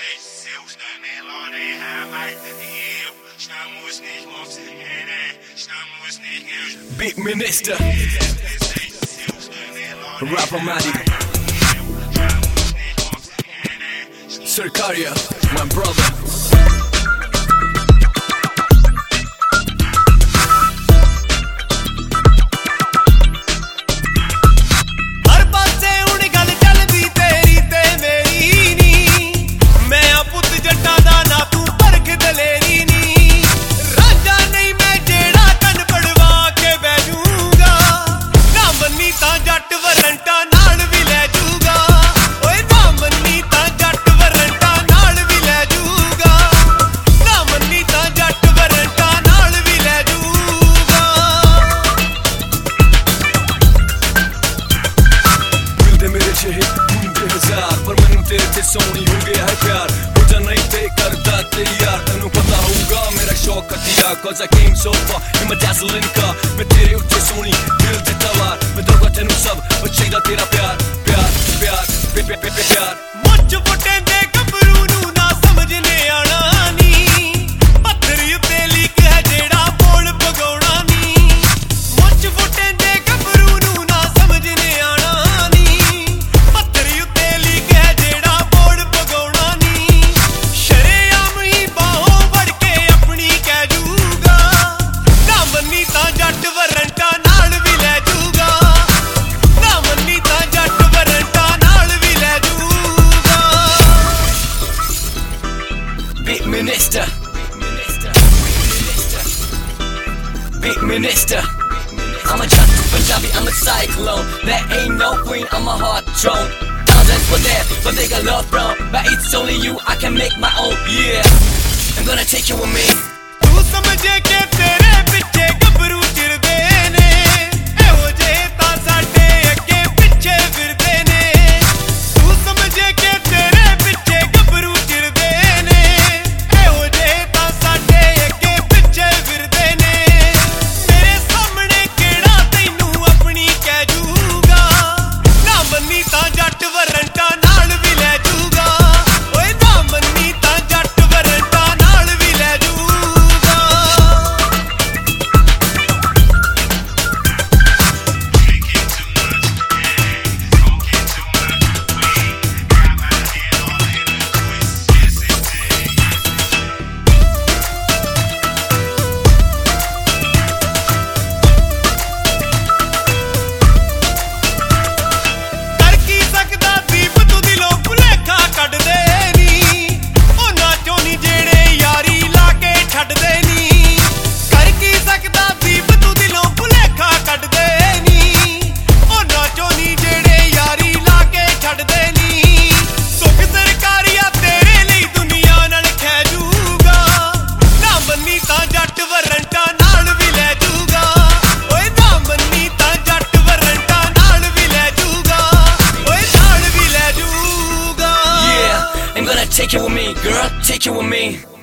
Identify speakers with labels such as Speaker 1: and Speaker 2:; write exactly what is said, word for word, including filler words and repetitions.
Speaker 1: Seus canelos nem rapaz, eu estamos nervosos, estamos nervosos.
Speaker 2: Big Minister, Rapper Madi, Sarkaria, my brother. Soni हो गया है प्यार मुझे नहीं थे करता तैयार तेनू पता होगा मेरा शौक Hatia cause I came so far in my dazzling car मैं तेरे उत्ते सोनी दिल दे तवार मैं दूंगा तेनू सब और चाहिए तेरा प्यार प्यार प्यार प्यार प्यार प्यार
Speaker 3: मुझ फुटे दे गबरू नू ना समझने आना नी पत्थर उत्ते लीक है जेड़ा बोल भगौना नी मुझ फुटे दे गबरू नू ना समझने आना नी पत्थर उत्ते लीक है जेड़ा
Speaker 2: Big Minister, Big Minister. I'm a just Punjabi, I'm a cyclone. There ain't no queen, I'm a hard throne. Thousands were there, but they got love from. But it's only you, I can make my own. Yeah, I'm gonna take you with me.
Speaker 3: तू समझे के तेरे पीछे गबरू चिरदे ने, एहो जे तां साडे अगे पिछे फिरदे ने. तू समझे के तेरे पीछे गबरू चिरदे ने, एहो जे तां साडे अगे पिछे फिरदे ने. मेरे सामने केड़ा तैनू अपनी कह जूगा, ना मन्नी तां जट वरंटा नाल भी लै जूगा. ओए ना मन्नी तां जट वरंटा नाल भी लै जूगा.
Speaker 2: Take it with me, girl, take it with me.